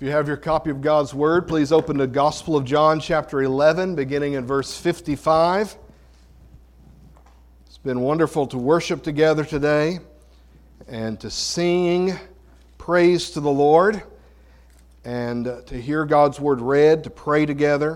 If you have your copy of God's Word, please open the Gospel of John, chapter 11, beginning in verse 55. It's been wonderful to worship together today and to sing praise to the Lord and to hear God's Word read, to pray together.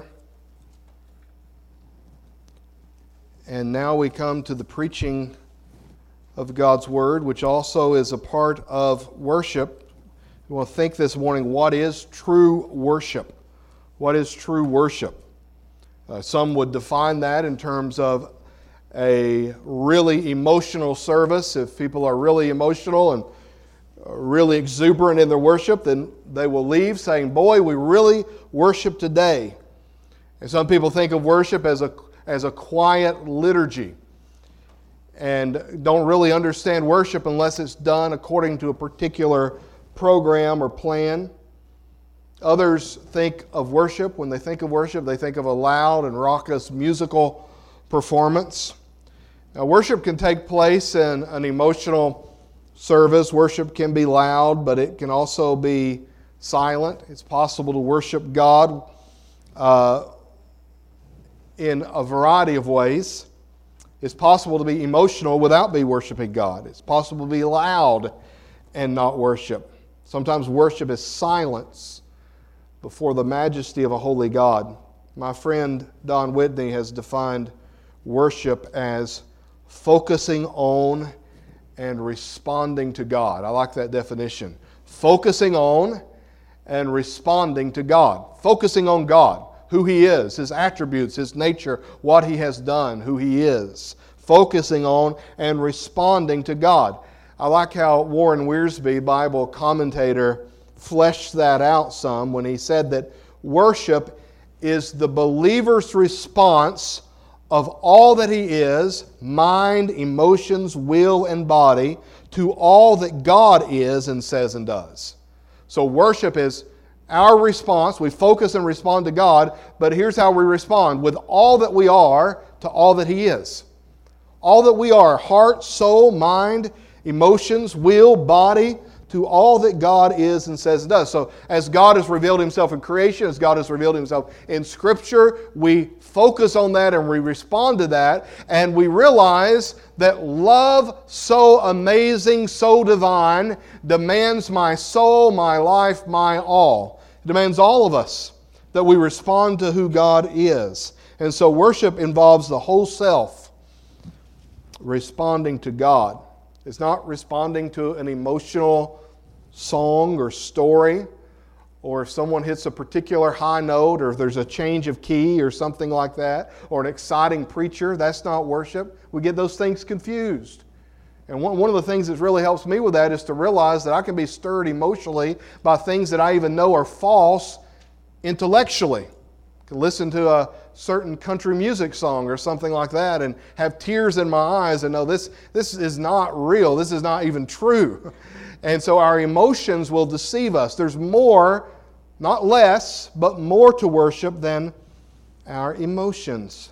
And now we come to the preaching of God's Word, which also is a part of worship. We want to think this morning, what is true worship? What is true worship? Some would define that in terms of a really emotional service. If people are really emotional and really exuberant in their worship, then they will leave saying, boy, we really worship today. And some people think of worship as a quiet liturgy and don't really understand worship unless it's done according to a particular program or plan. Others think of worship, when they think of worship, they think of a loud and raucous musical performance. Now, worship can take place in an emotional service. Worship can be loud, but it can also be silent. It's possible to worship God in a variety of ways. It's possible to be emotional without be worshiping God. It's possible to be loud and not worship. Sometimes worship is silence before the majesty of a holy God. My friend Don Whitney has defined worship as focusing on and responding to God. I like that definition. Focusing on and responding to God. Focusing on God, who He is, His attributes, His nature, what He has done, who He is. Focusing on and responding to God. I like how Warren Wiersbe, Bible commentator, fleshed that out some when he said that worship is the believer's response of all that he is, mind, emotions, will, and body, to all that God is and says and does. So worship is our response. We focus and respond to God, but here's how we respond: with all that we are to all that He is. All that we are, heart, soul, mind, emotions, will, body, to all that God is and says and does. So as God has revealed Himself in creation, as God has revealed Himself in Scripture, we focus on that and we respond to that, and we realize that love so amazing, so divine, demands my soul, my life, my all. It demands all of us that we respond to who God is. And so worship involves the whole self responding to God. It's not responding to an emotional song or story, or if someone hits a particular high note, or if there's a change of key or something like that, or an exciting preacher. That's not worship. We get those things confused. And one of the things that really helps me with that is to realize that I can be stirred emotionally by things that I even know are false intellectually. I can listen to a certain country music song or something like that and have tears in my eyes and know this is not real. This is not even true. And so our emotions will deceive us. There's more, not less, but more to worship than our emotions.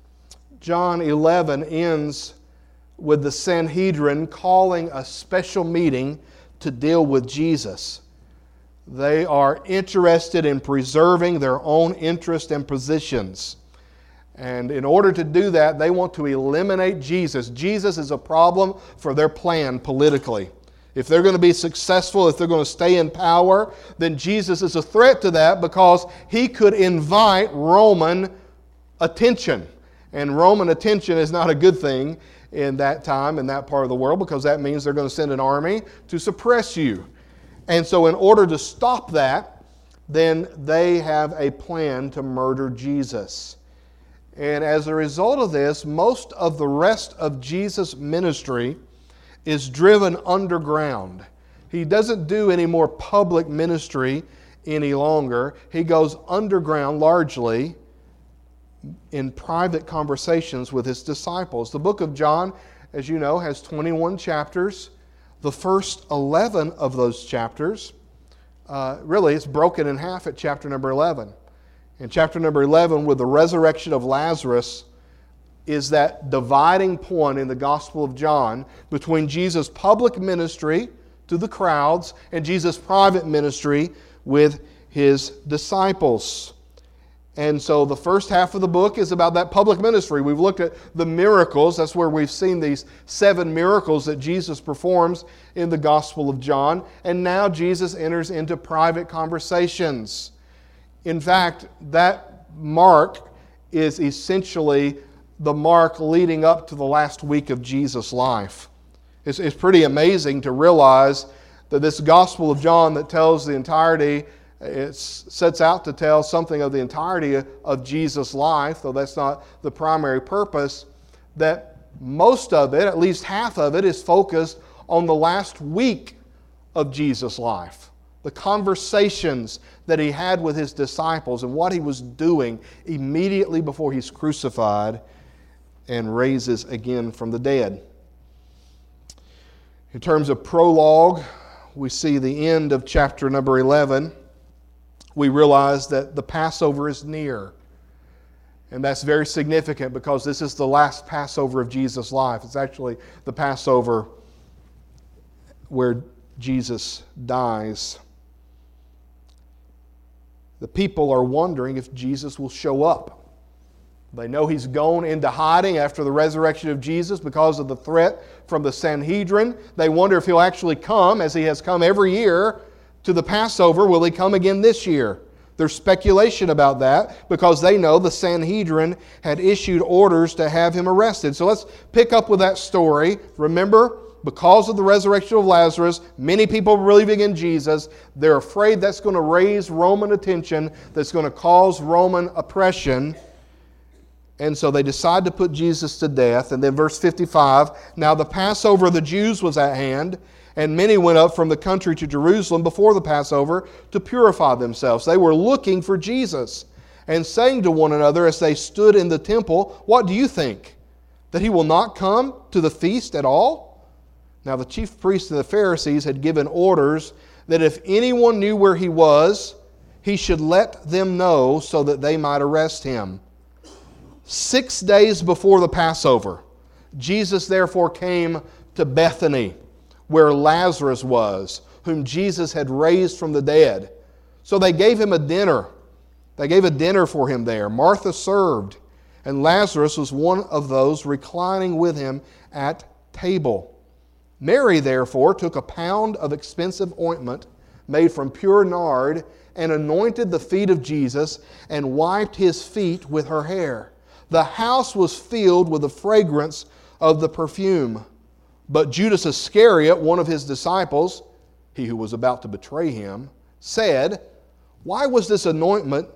John 11 ends with the Sanhedrin calling a special meeting to deal with Jesus. They are interested in preserving their own interests and positions. And in order to do that, they want to eliminate Jesus. Jesus is a problem for their plan politically. If they're going to be successful, if they're going to stay in power, then Jesus is a threat to that because He could invite Roman attention. And Roman attention is not a good thing in that time, in that part of the world, because that means they're going to send an army to suppress you. And so in order to stop that, then they have a plan to murder Jesus. And as a result of this, most of the rest of Jesus' ministry is driven underground. He doesn't do any more public ministry any longer. He goes underground largely in private conversations with His disciples. The book of John, as you know, has 21 chapters. The first 11 of those chapters, really it's broken in half at chapter number 11. In chapter number 11, with the resurrection of Lazarus, is that dividing point in the Gospel of John between Jesus' public ministry to the crowds and Jesus' private ministry with His disciples. And so the first half of the book is about that public ministry. We've looked at the miracles. That's where we've seen these 7 miracles that Jesus performs in the Gospel of John. And now Jesus enters into private conversations. In fact, that mark is essentially the mark leading up to the last week of Jesus' life. It's pretty amazing to realize that this Gospel of John that tells the entirety, it sets out to tell something of the entirety of Jesus' life, though that's not the primary purpose, that most of it, at least half of it, is focused on the last week of Jesus' life. The conversations that He had with His disciples and what He was doing immediately before He's crucified and raises again from the dead. In terms of prologue, we see the end of chapter number 11. We realize that the Passover is near. And that's very significant because this is the last Passover of Jesus' life. It's actually the Passover where Jesus dies. The people are wondering if Jesus will show up. They know He's gone into hiding after the resurrection of Jesus because of the threat from the Sanhedrin. They wonder if He'll actually come, as He has come every year, to the Passover. Will He come again this year? There's speculation about that because they know the Sanhedrin had issued orders to have Him arrested. So let's pick up with that story. Remember, because of the resurrection of Lazarus, many people believing in Jesus, they're afraid that's going to raise Roman attention, that's going to cause Roman oppression. And so they decide to put Jesus to death. And then verse 55, now the Passover of the Jews was at hand, and many went up from the country to Jerusalem before the Passover to purify themselves. They were looking for Jesus and saying to one another as they stood in the temple, what do you think? That He will not come to the feast at all? Now the chief priests and the Pharisees had given orders that if anyone knew where He was, he should let them know so that they might arrest Him. 6 days before the Passover, Jesus therefore came to Bethany, where Lazarus was, whom Jesus had raised from the dead. So they gave Him a dinner. They gave a dinner for Him there. Martha served, and Lazarus was one of those reclining with Him at table. Mary, therefore, took a pound of expensive ointment made from pure nard and anointed the feet of Jesus and wiped His feet with her hair. The house was filled with the fragrance of the perfume. But Judas Iscariot, one of His disciples, he who was about to betray Him, said, Why was this ointment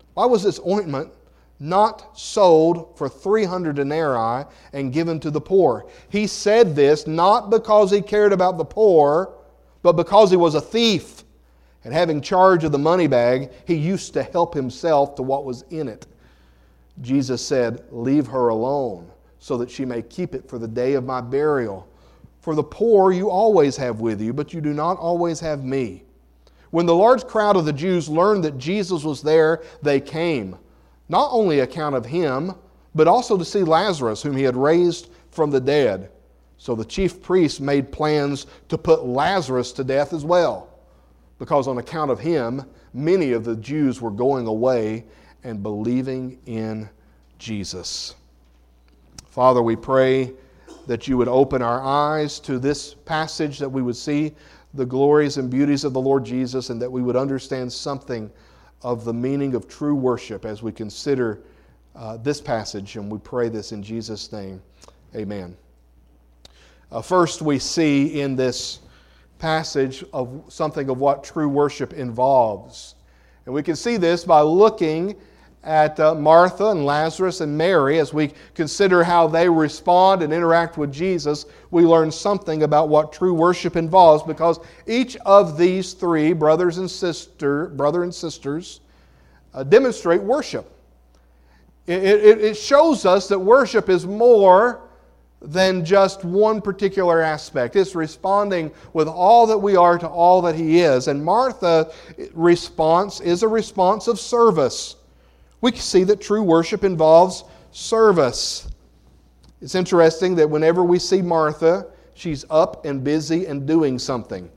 not sold for 300 denarii and given to the poor? He said this not because He cared about the poor, but because He was a thief. And having charge of the money bag, He used to help Himself to what was in it. Jesus said, Leave her alone, so that she may keep it for the day of my burial. For the poor you always have with you, but you do not always have me. When the large crowd of the Jews learned that Jesus was there, they came, not only on account of Him, but also to see Lazarus, whom He had raised from the dead. So the chief priests made plans to put Lazarus to death as well, because on account of him, many of the Jews were going away and believing in Jesus. Father, we pray that You would open our eyes to this passage, that we would see the glories and beauties of the Lord Jesus, and that we would understand something of the meaning of true worship as we consider this passage. And we pray this in Jesus' name. Amen. First, we see in this passage of something of what true worship involves. And we can see this by looking at Martha and Lazarus and Mary. As we consider how they respond and interact with Jesus, we learn something about what true worship involves, because each of these three brother and sisters demonstrate worship. It shows us that worship is more than just one particular aspect. It's responding with all that we are to all that He is. And Martha's response is a response of service. We can see that true worship involves service. It's interesting that whenever we see Martha, she's up and busy and doing something.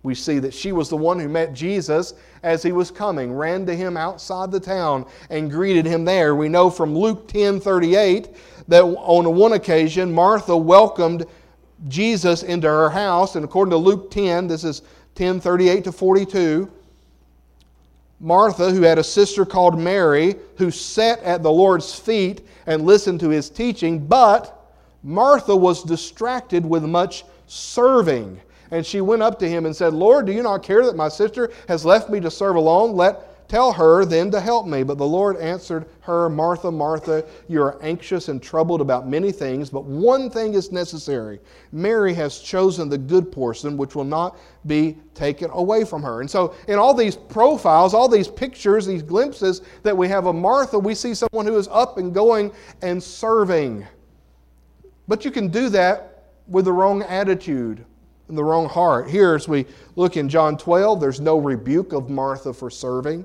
We see that she was the one who met Jesus as he was coming, ran to him outside the town and greeted him there. We know from Luke 10:38 that on one occasion Martha welcomed Jesus into her house, and according to Luke 10, this is 10:38 to 42, Martha, who had a sister called Mary, who sat at the Lord's feet and listened to his teaching, but Martha was distracted with much serving. And she went up to him and said, Lord, do you not care that my sister has left me to serve alone? Tell her then to help me. But the Lord answered her, Martha, Martha, you are anxious and troubled about many things, but one thing is necessary. Mary has chosen the good portion, which will not be taken away from her. And so in all these profiles, all these pictures, these glimpses that we have of Martha, we see someone who is up and going and serving. But you can do that with the wrong attitude and the wrong heart. Here, as we look in John 12, there's no rebuke of Martha for serving.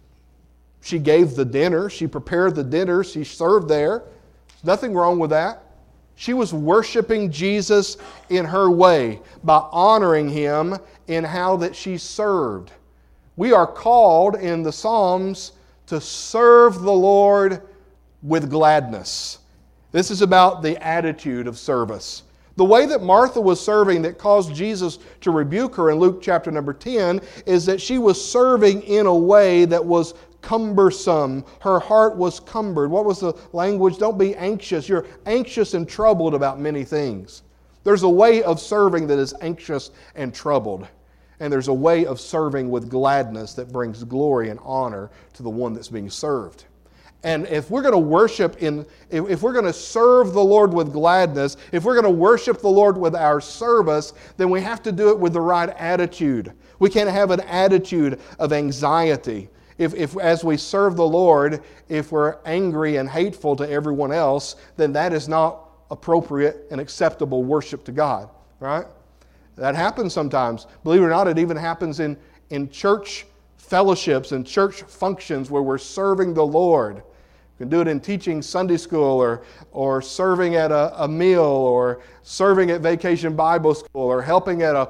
She gave the dinner. She prepared the dinner. She served there. There's nothing wrong with that. She was worshiping Jesus in her way by honoring Him in how that she served. We are called in the Psalms to serve the Lord with gladness. This is about the attitude of service. The way that Martha was serving that caused Jesus to rebuke her in Luke chapter number 10 is that she was serving in a way that was cumbersome. Her heart was cumbered. What was the language? Don't be anxious. You're anxious and troubled about many things. There's a way of serving that is anxious and troubled. And there's a way of serving with gladness that brings glory and honor to the one that's being served. And if we're going to worship if we're going to serve the Lord with gladness, if we're going to worship the Lord with our service, then we have to do it with the right attitude. We can't have an attitude of anxiety. If as we serve the Lord, if we're angry and hateful to everyone else, then that is not appropriate and acceptable worship to God, right? That happens sometimes. Believe it or not, it even happens in church fellowships and church functions where we're serving the Lord. You can do it in teaching Sunday school or serving at a meal or serving at Vacation Bible School or helping at a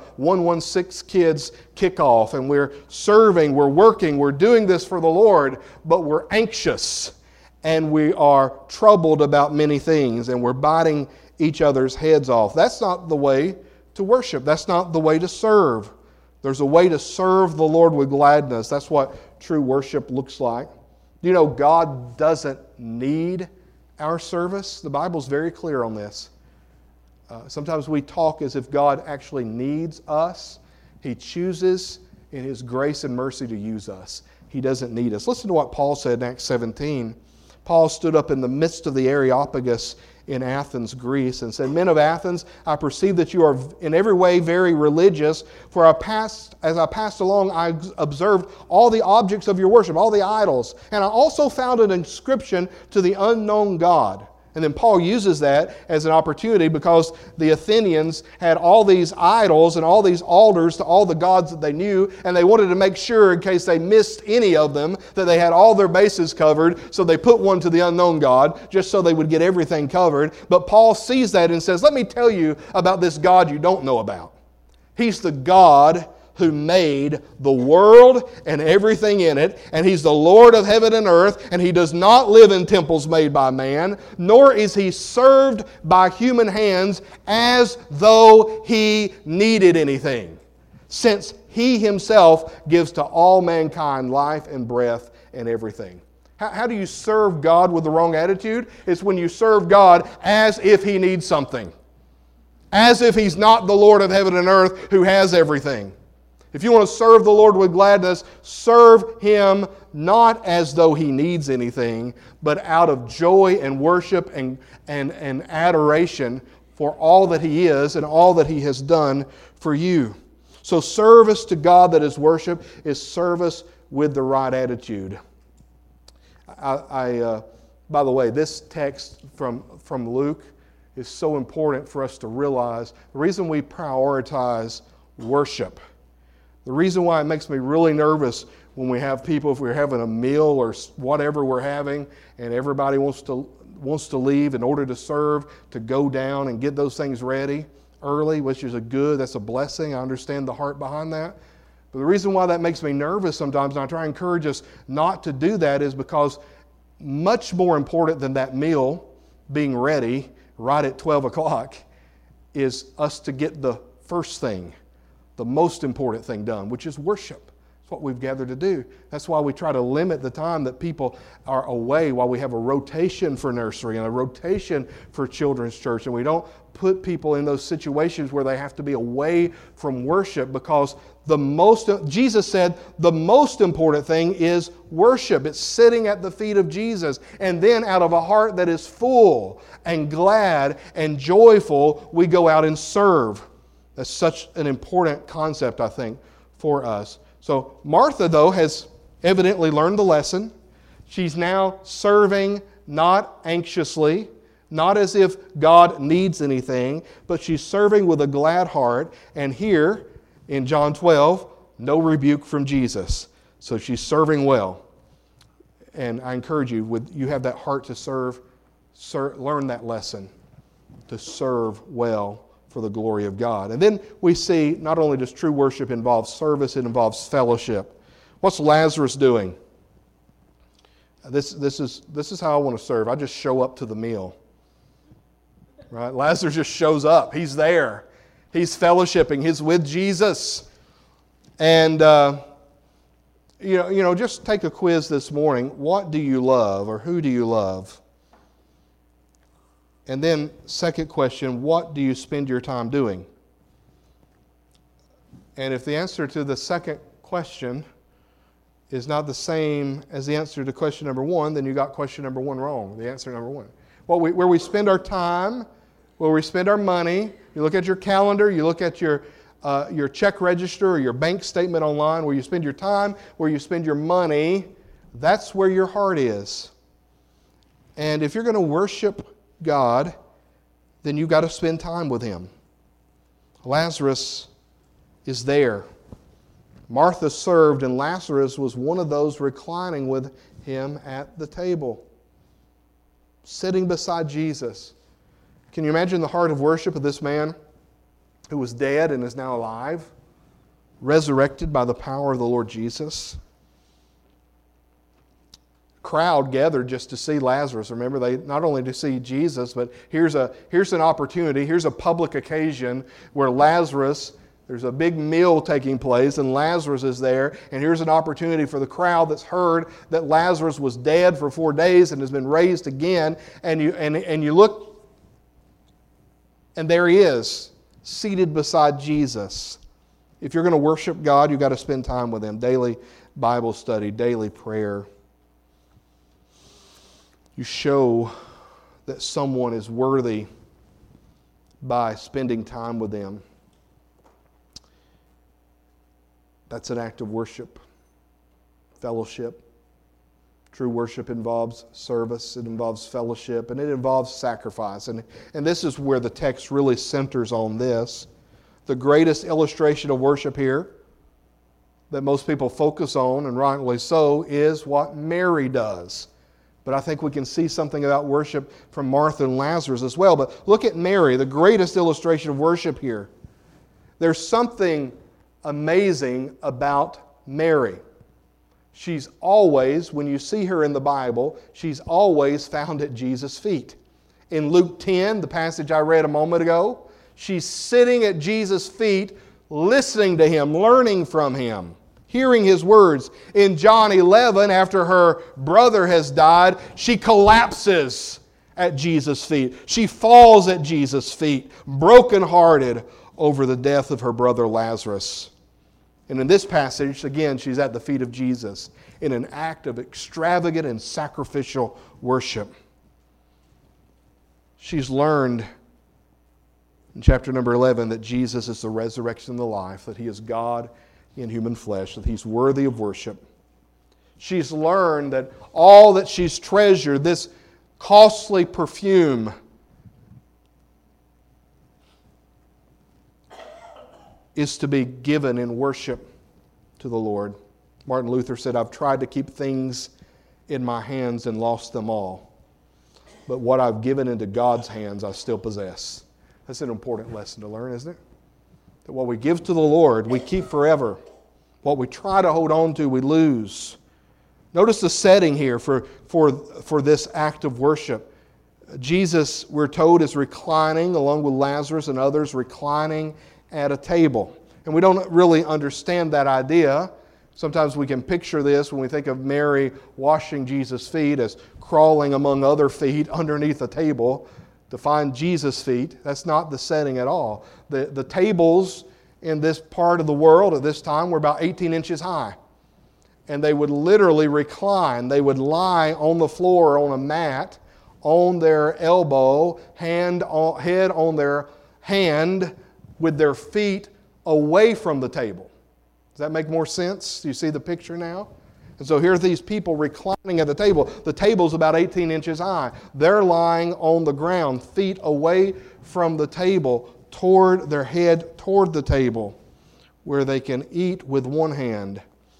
116 kids kickoff. And we're serving, we're working, we're doing this for the Lord, but we're anxious and we are troubled about many things and we're biting each other's heads off. That's not the way to worship. That's not the way to serve. There's a way to serve the Lord with gladness. That's what true worship looks like. You know, God doesn't need our service. The Bible's very clear on this. Sometimes we talk as if God actually needs us. He chooses in His grace and mercy to use us. He doesn't need us. Listen to what Paul said in Acts 17. Paul stood up in the midst of the Areopagus in Athens, Greece, and said, Men of Athens, I perceive that you are in every way very religious, for as I passed along, I observed all the objects of your worship, all the idols, and I also found an inscription to the unknown God. And then Paul uses that as an opportunity because the Athenians had all these idols and all these altars to all the gods that they knew, and they wanted to make sure in case they missed any of them that they had all their bases covered, so they put one to the unknown God just so they would get everything covered. But Paul sees that and says, let me tell you about this God you don't know about. He's the God who made the world and everything in it, and He's the Lord of heaven and earth, and He does not live in temples made by man, nor is He served by human hands as though He needed anything, since He Himself gives to all mankind life and breath and everything. How do you serve God with the wrong attitude? It's when you serve God as if He needs something, as if He's not the Lord of heaven and earth who has everything. If you want to serve the Lord with gladness, serve Him not as though He needs anything, but out of joy and worship and adoration for all that He is and all that He has done for you. So service to God that is worship is service with the right attitude. By the way, this text from Luke is so important for us to realize. The reason we prioritize worship, the reason why it makes me really nervous when we have people, if we're having a meal or whatever we're having, and everybody wants to leave in order to serve, to go down and get those things ready. early, which is that's a blessing. I understand the heart behind that. But the reason why that makes me nervous sometimes, and I try to encourage us not to do that, is because much more important than that meal being ready right at 12 o'clock is us to get the first thing, the most important thing done, which is worship. That's what we've gathered to do. That's why we try to limit the time that people are away while we have a rotation for nursery and a rotation for children's church. And we don't put people in those situations where they have to be away from worship, because Jesus said the most important thing is worship. It's sitting at the feet of Jesus. And then out of a heart that is full and glad and joyful, we go out and serve. That's such an important concept, I think, for us. So Martha, though, has evidently learned the lesson. She's now serving not anxiously, not as if God needs anything, but she's serving with a glad heart. And here in John 12, no rebuke from Jesus. So she's serving well. And I encourage you, you have that heart to serve, learn that lesson, to serve well for the glory of God. And then we see not only does true worship involve service, it involves fellowship. What's Lazarus doing? This is how I want to serve. I just show up to the meal. Right? Lazarus just shows up. He's there. He's fellowshipping. He's with Jesus. And just take a quiz this morning. What do you love, or who do you love? And then, second question, what do you spend your time doing? And if the answer to the second question is not the same as the answer to question number one, then you got question number one wrong, the answer number one. Where we spend our time, where we spend our money, you look at your calendar, you look at your check register or your bank statement online, where you spend your time, where you spend your money, that's where your heart is. And if you're going to worship God, then you've got to spend time with Him. Lazarus is there. Martha served, and Lazarus was one of those reclining with Him at the table, sitting beside Jesus. Can you imagine the heart of worship of this man who was dead and is now alive, resurrected by the power of the Lord Jesus? Crowd gathered just to see Lazarus. Remember, they not only to see Jesus, but here's an opportunity, here's a public occasion where there's a big meal taking place, and Lazarus is there, and here's an opportunity for the crowd that's heard that Lazarus was dead for 4 days and has been raised again, and you look, and there he is, seated beside Jesus. If you're going to worship God, you've got to spend time with Him. Daily Bible study, daily prayer. You show that someone is worthy by spending time with them. That's an act of worship, fellowship. True worship involves service, it involves fellowship, and it involves sacrifice. And this is where the text really centers on this. The greatest illustration of worship here that most people focus on, and rightly so, is what Mary does. But I think we can see something about worship from Martha and Lazarus as well. But look at Mary, the greatest illustration of worship here. There's something amazing about Mary. She's always, when you see her in the Bible, she's always found at Jesus' feet. In Luke 10, the passage I read a moment ago, she's sitting at Jesus' feet, listening to Him, learning from Him, hearing His words. In John 11, after her brother has died, she collapses at Jesus' feet. She falls at Jesus' feet, brokenhearted over the death of her brother Lazarus. And in this passage, again, she's at the feet of Jesus in an act of extravagant and sacrificial worship. She's learned in chapter number 11 that Jesus is the resurrection and the life, that He is God in human flesh, that He's worthy of worship. She's learned that all that she's treasured, this costly perfume, is to be given in worship to the Lord. Martin Luther said, "I've tried to keep things in my hands and lost them all. But what I've given into God's hands, I still possess." That's an important lesson to learn, isn't it? That what we give to the Lord, we keep forever. What we try to hold on to, we lose. Notice the setting here for this act of worship. Jesus, we're told, is reclining, along with Lazarus and others, reclining at a table. And we don't really understand that idea. Sometimes we can picture this when we think of Mary washing Jesus' feet as crawling among other feet underneath a table to find Jesus' feet. That's not the setting at all. The tables in this part of the world at this time were about 18 inches high. And they would literally recline. They would lie on the floor on a mat, on their elbow, head on their hand, with their feet away from the table. Does that make more sense? Do you see the picture now? And so here are these people reclining at the table. The table's about 18 inches high. They're lying on the ground, feet away from the table, toward their head toward the table, where they can eat with one hand.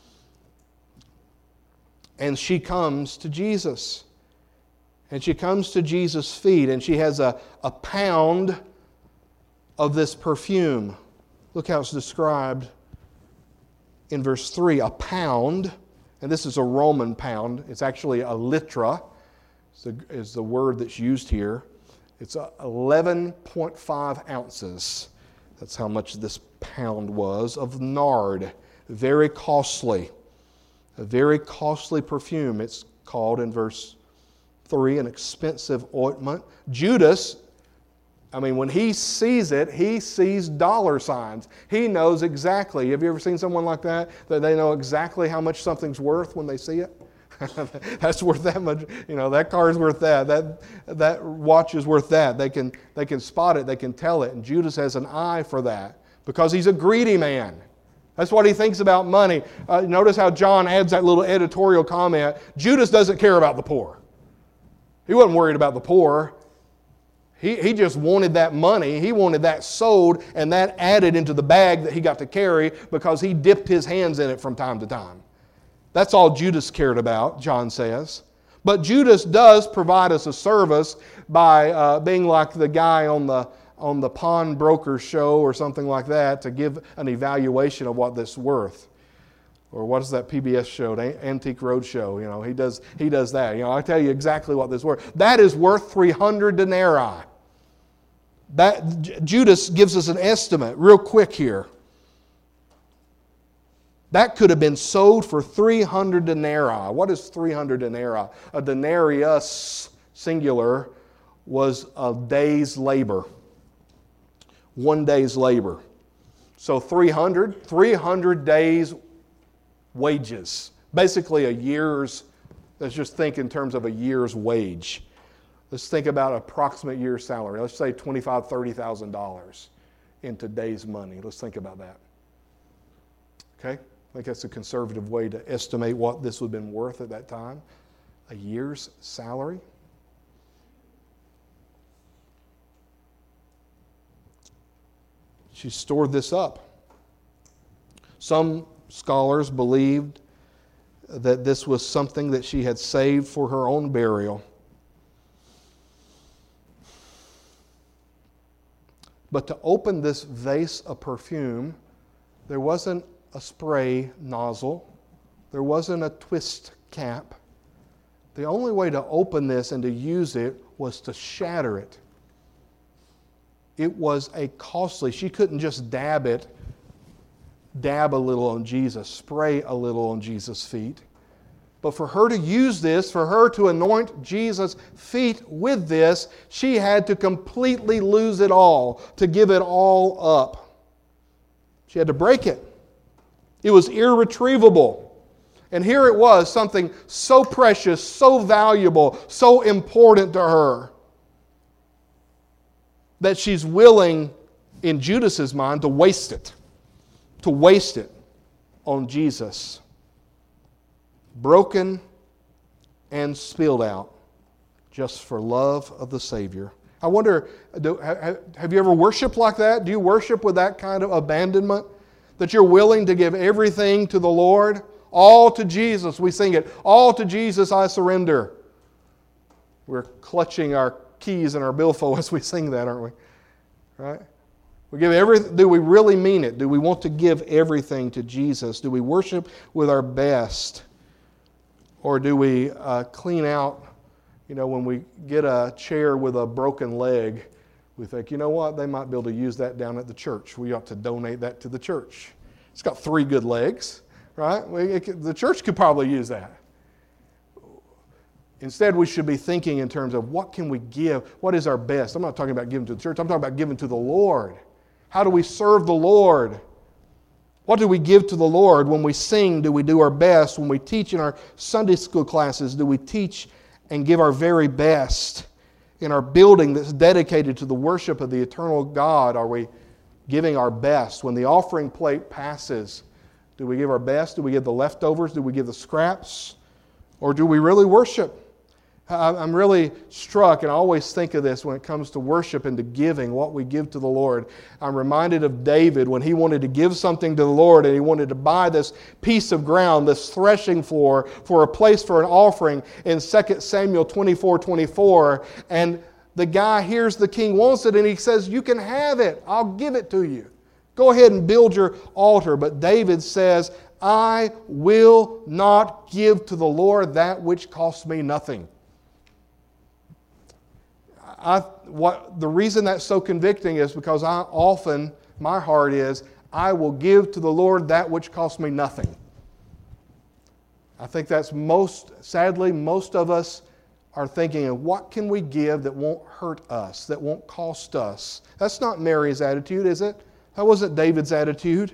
And she comes to Jesus. And she comes to Jesus' feet, and she has a pound of this perfume. Look how it's described in verse 3. A pound, and this is a Roman pound. It's actually a litra, is the word that's used here. It's 11.5 ounces. That's how much this pound was of nard. Very costly. A very costly perfume, it's called in verse 3, an expensive ointment. Judas, when he sees it, he sees dollar signs. He knows exactly. Have you ever seen someone like that? That they know exactly how much something's worth when they see it? That's worth that much. That car is worth that. That watch is worth that. They can spot it. They can tell it. And Judas has an eye for that because he's a greedy man. That's what he thinks about money. Notice how John adds that little editorial comment. Judas doesn't care about the poor. He wasn't worried about the poor. He just wanted that money. He wanted that sold and that added into the bag that he got to carry because he dipped his hands in it from time to time. That's all Judas cared about, John says. But Judas does provide us a service by being like the guy on the pawnbroker show or something like that to give an evaluation of what this is worth. Or what is that PBS show, Antique Roadshow? He does that. I tell you exactly what this is worth. That is worth 300 denarii. Judas gives us an estimate real quick here. That could have been sold for 300 denarii. What is 300 denarii? A denarius, singular, was a day's labor. 1 day's labor. So 300 days wages. Basically a year's, let's just think in terms of a year's wage. Let's think about approximate year's salary. Let's say $25,000, $30,000 in today's money. Let's think about that. Okay? I think that's a conservative way to estimate what this would have been worth at that time. A year's salary. She stored this up. Some scholars believed that this was something that she had saved for her own burial. But to open this vase of perfume, there wasn't a spray nozzle. There wasn't a twist cap. The only way to open this and to use it was to shatter it. It was a costly, she couldn't just dab a little on Jesus, spray a little on Jesus' feet. But for her to use this, for her to anoint Jesus' feet with this, she had to completely lose it all, to give it all up. She had to break it. It was irretrievable. And here it was, something so precious, so valuable, so important to her, that she's willing, in Judas's mind, to waste it on Jesus. Broken and spilled out just for love of the Savior. I wonder, have you ever worshiped like that? Do you worship with that kind of abandonment? That you're willing to give everything to the Lord? All to Jesus. We sing it. All to Jesus I surrender. We're clutching our keys and our billfold as we sing that, aren't we? Right? Do we really mean it? Do we want to give everything to Jesus? Do we worship with our best? Or do we clean out, when we get a chair with a broken leg, we think, you know what, they might be able to use that down at the church. We ought to donate that to the church. It's got 3 good legs, right? The church could probably use that. Instead, we should be thinking in terms of what can we give? What is our best? I'm not talking about giving to the church. I'm talking about giving to the Lord. How do we serve the Lord? What do we give to the Lord? When we sing, do we do our best? When we teach in our Sunday school classes, do we teach and give our very best? In our building that's dedicated to the worship of the eternal God, are we giving our best? When the offering plate passes, do we give our best? Do we give the leftovers? Do we give the scraps? Or do we really worship? I'm really struck, and I always think of this when it comes to worship and to giving, what we give to the Lord. I'm reminded of David when he wanted to give something to the Lord and he wanted to buy this piece of ground, this threshing floor, for a place for an offering in 2 Samuel 24:24. And the guy hears the king wants it and he says, you can have it. I'll give it to you. Go ahead and build your altar. But David says, I will not give to the Lord that which costs me nothing. The reason that's so convicting is because my heart is, I will give to the Lord that which costs me nothing. I think that's sadly, most of us are thinking of what can we give that won't hurt us, that won't cost us. That's not Mary's attitude, is it? That wasn't David's attitude.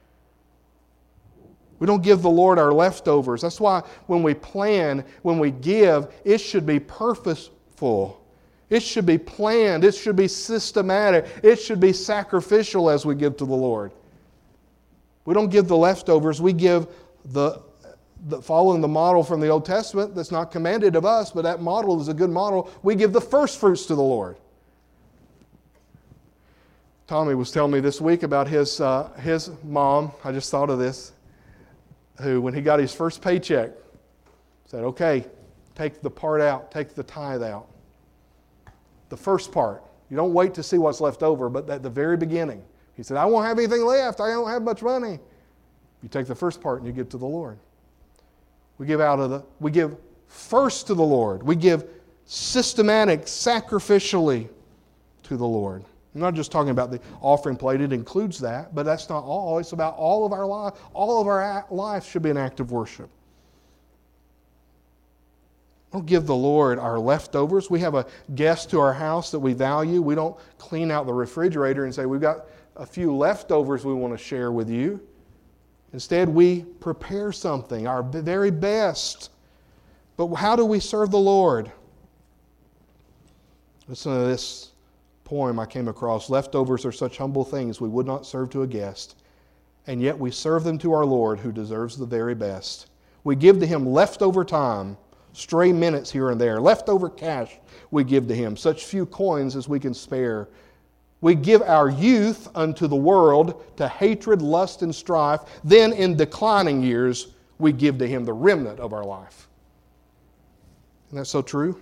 We don't give the Lord our leftovers. That's why when we plan, when we give, it should be purposeful. It should be planned. It should be systematic. It should be sacrificial as we give to the Lord. We don't give the leftovers. We give following the model from the Old Testament that's not commanded of us, but that model is a good model. We give the first fruits to the Lord. Tommy was telling me this week about his mom. I just thought of this. Who, when he got his first paycheck, said, okay, take the part out, take the tithe out. The first part. You don't wait to see what's left over, but at the very beginning. He said, I won't have anything left. I don't have much money. You take the first part and you give to the Lord. We give first to the Lord. We give systematic, sacrificially to the Lord. I'm not just talking about the offering plate. It includes that, but that's not all. It's about all of our life. All of our life should be an act of worship. Don't give the Lord our leftovers. We have a guest to our house that we value. We don't clean out the refrigerator and say, we've got a few leftovers we want to share with you. Instead, we prepare something, our very best. But how do we serve the Lord? Listen to this poem I came across. Leftovers are such humble things we would not serve to a guest, and yet we serve them to our Lord who deserves the very best. We give to Him leftover time, stray minutes here and there, leftover cash we give to Him, such few coins as we can spare. We give our youth unto the world, to hatred, lust, and strife. Then in declining years, we give to Him the remnant of our life. Isn't that so true?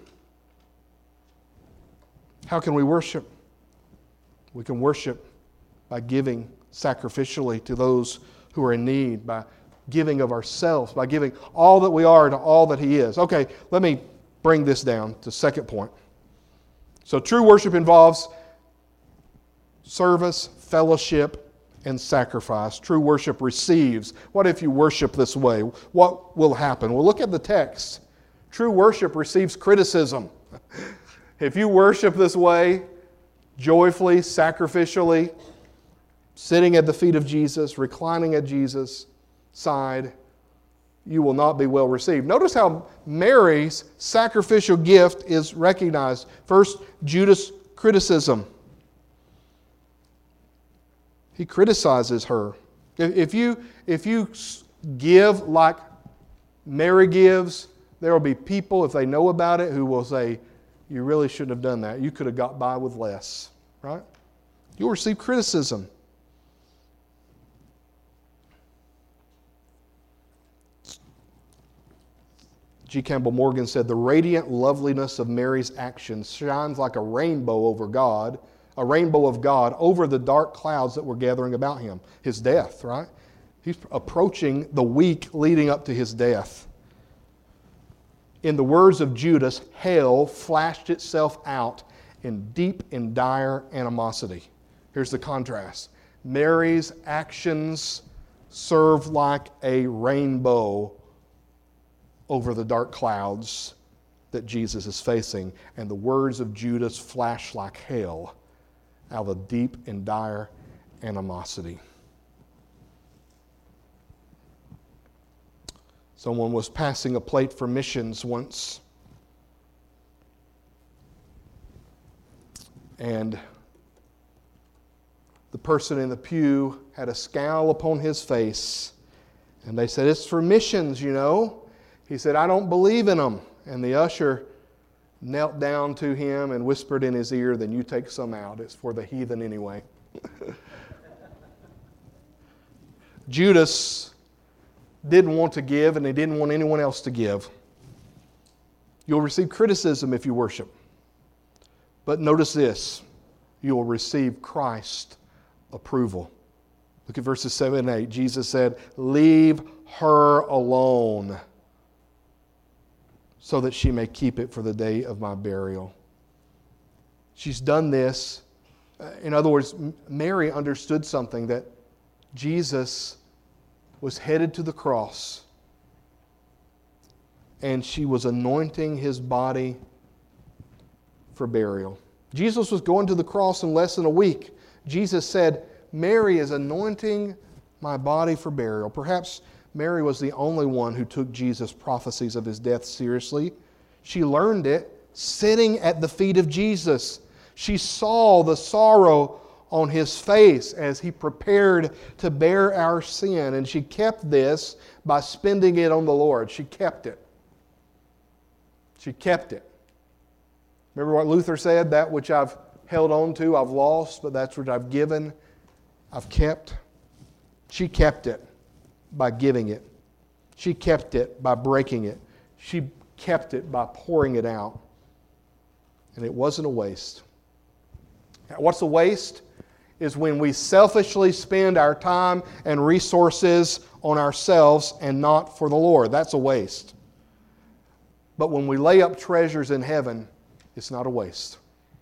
How can we worship? We can worship by giving sacrificially to those who are in need, by giving of ourselves, by giving all that we are to all that He is. Okay, let me bring this down to the second point. So true worship involves service, fellowship, and sacrifice. True worship receives. What if you worship this way? What will happen? Well, look at the text. True worship receives criticism. If you worship this way, joyfully, sacrificially, sitting at the feet of Jesus, reclining at Jesus' side, you will not be well received. Notice how Mary's sacrificial gift is recognized. First, Judas' criticism. He criticizes her. If you give like Mary gives, there will be people, if they know about it, who will say, you really shouldn't have done that. You could have got by with less. Right? You'll receive criticism. G. Campbell Morgan said, the radiant loveliness of Mary's actions shines like a rainbow over God a rainbow of God over the dark clouds that were gathering about him. His death, right? He's approaching the week leading up to his death. In the words of Judas, hell flashed itself out in deep and dire animosity. Here's the contrast. Mary's actions serve like a rainbow over the dark clouds that Jesus is facing, and the words of Judas flash like hail out of deep and dire animosity. Someone was passing a plate for missions once, and the person in the pew had a scowl upon his face, and they said, "It's for missions, you know." He said, "I don't believe in them." And the usher knelt down to him and whispered in his ear, "Then you take some out. It's for the heathen anyway." Judas didn't want to give, and he didn't want anyone else to give. You'll receive criticism if you worship. But notice this, you'll receive Christ's approval. Look at verses 7 and 8. Jesus said, "Leave her alone, so that she may keep it for the day of my burial." She's done this. In other words, Mary understood something, that Jesus was headed to the cross, and she was anointing his body for burial. Jesus was going to the cross in less than a week. Jesus said, "Mary is anointing my body for burial." Perhaps Mary was the only one who took Jesus' prophecies of his death seriously. She learned it sitting at the feet of Jesus. She saw the sorrow on his face as he prepared to bear our sin, and she kept this by spending it on the Lord. She kept it. She kept it. Remember what Luther said? "That which I've held on to, I've lost, but that's what I've given, I've kept." She kept it by giving it. She kept it by breaking it. She kept it by pouring it out. And it wasn't a waste. What's a waste? Is when we selfishly spend our time and resources on ourselves and not for the Lord. That's a waste. But when we lay up treasures in heaven, it's not a waste.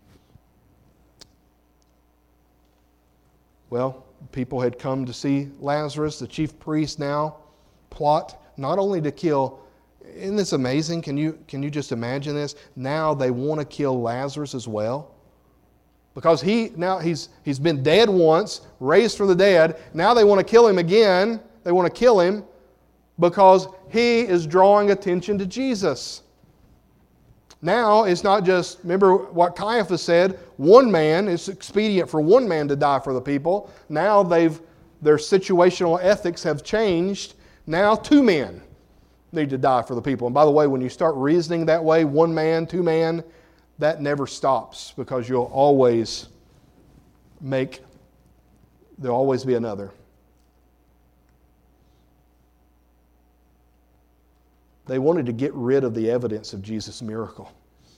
Well, people had come to see Lazarus. The chief priests now plot not only to kill. Isn't this amazing? Can you just imagine this? Now they want to kill Lazarus as well. Because he's been dead once, raised from the dead. Now they want to kill him again. They want to kill him because he is drawing attention to Jesus. Now it's not just, remember what Caiaphas said, one man, it's expedient for one man to die for the people. Now their situational ethics have changed. Now 2 men need to die for the people. And by the way, when you start reasoning that way, 1 man, 2 man, that never stops, because there'll always be another. They wanted to get rid of the evidence of Jesus' miracle.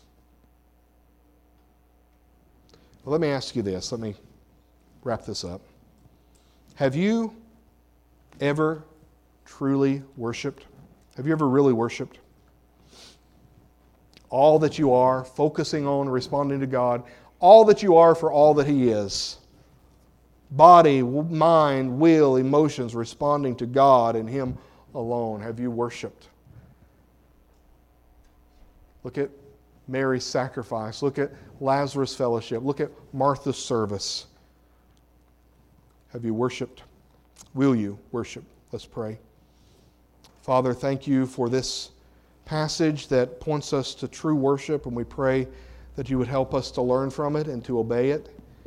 Well, let me ask you this. Let me wrap this up. Have you ever truly worshiped? Have you ever really worshiped? All that you are, focusing on responding to God, all that you are for all that He is. Body, mind, will, emotions, responding to God and Him alone. Have you worshiped? Look at Mary's sacrifice. Look at Lazarus' fellowship. Look at Martha's service. Have you worshiped? Will you worship? Let's pray. Father, thank you for this passage that points us to true worship, and we pray that you would help us to learn from it and to obey it.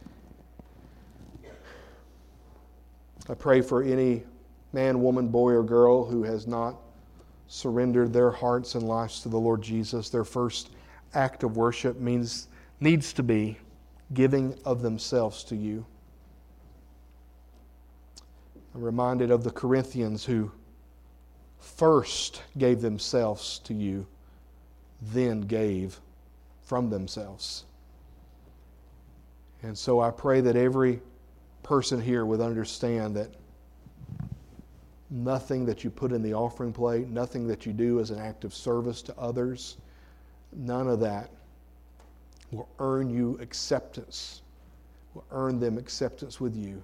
I pray for any man, woman, boy, or girl who has not surrendered their hearts and lives to the Lord Jesus. Their first act of worship needs to be giving of themselves to you. I'm reminded of the Corinthians who first gave themselves to you, then gave from themselves. And so I pray that every person here would understand that nothing that you put in the offering plate, nothing that you do as an act of service to others, none of that will earn you acceptance, will earn them acceptance with you.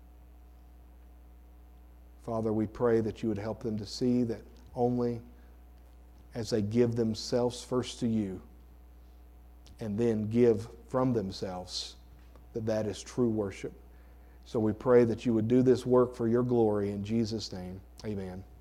Father, we pray that you would help them to see that only as they give themselves first to you and then give from themselves, that is true worship. So we pray that you would do this work for your glory in Jesus' name. Amen.